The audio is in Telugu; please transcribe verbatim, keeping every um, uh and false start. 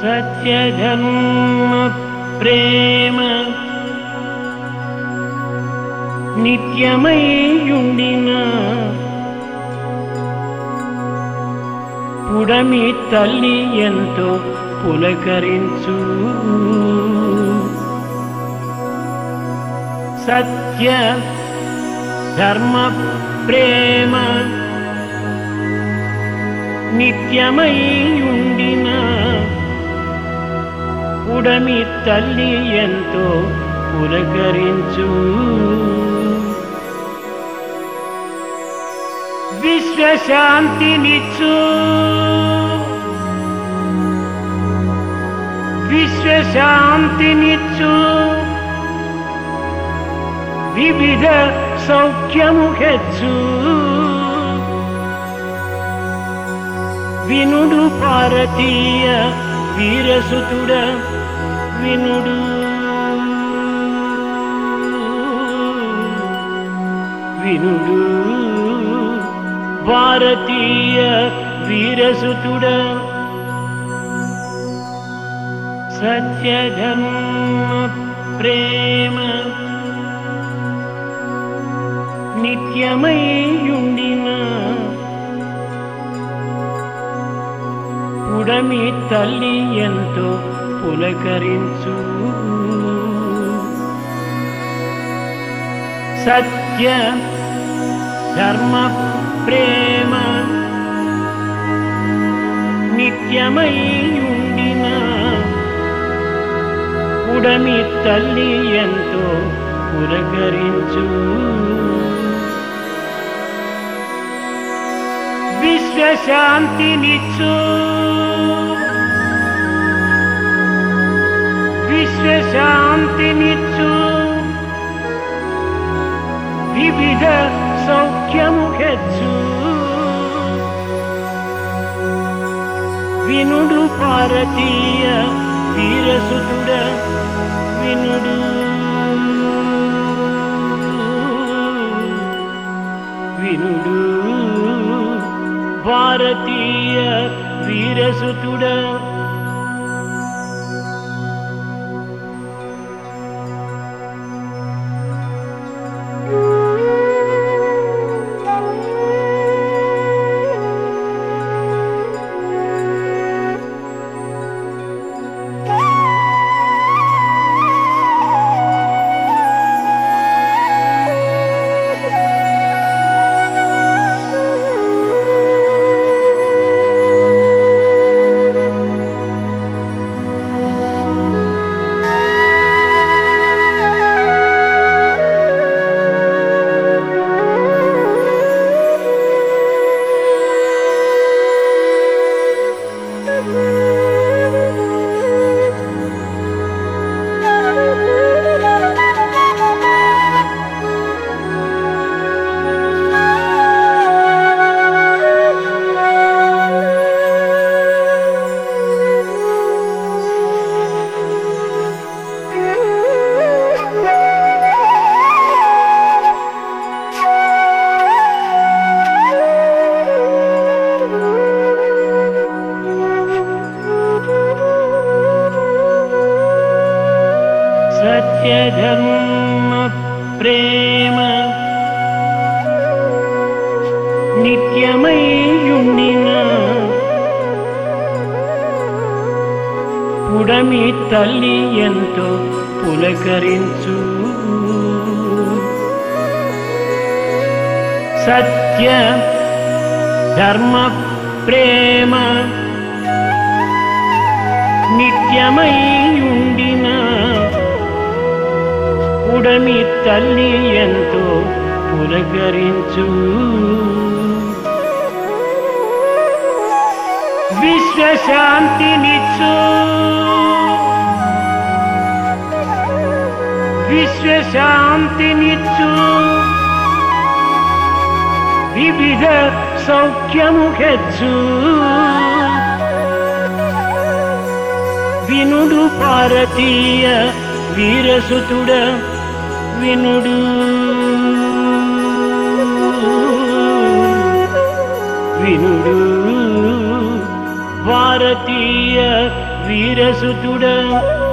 సత్యధర్మ ప్రేమ నిత్యమయ్యుండిన పుడమి తల్లి ఎంతో పులకరించు. సత్య ధర్మ ప్రేమ నిత్యమయ్యుండిన పుడమి తల్లి ఎంతో పులకరించు. విశ్వశాంతినిచ్చు విశ్వశాంతినిచ్చు వివిధ సౌఖ్యము హెచ్చు. వినుడు భారతీయ వీరసుతుడ వినుడు. వినుడు భారతీయ వీరసుతుడ. సత్యధర్మ ప్రేమ నిత్యమయ్యుండిన పుడమి తల్లి ఎంతో పులకరించు. సత్య ధర్మ ప్రేమ నిత్యమయ్యుండిన పుడమి తల్లి ఎంతో పులకరించు. విశ్వశాంతినిచ్చు విశ్వశాంతినిచ్చు వివిధ సౌఖ్యము హెచ్చు. వినుడు భారతీయ వీరసుతుడ వినుడు. వినుడు భారతీయ వీరసుతుడ. సత్యధర్మ ప్రేమ నిత్యమయ్యుండిన పుడమి తల్లి ఎంతో పులకరించు. సత్య ధర్మ ప్రేమ నిత్యమయ్యుండిన పుడమి తల్లి ఎంతో పులకరించు. విశ్వశాంతినిచ్చు విశ్వశాంతినిచ్చు వివిధ సౌఖ్యము హెచ్చు. వినుడు భారతీయ వీరసుతుడ వినుడు. వినుడు భారతీయ వీరసుతుడ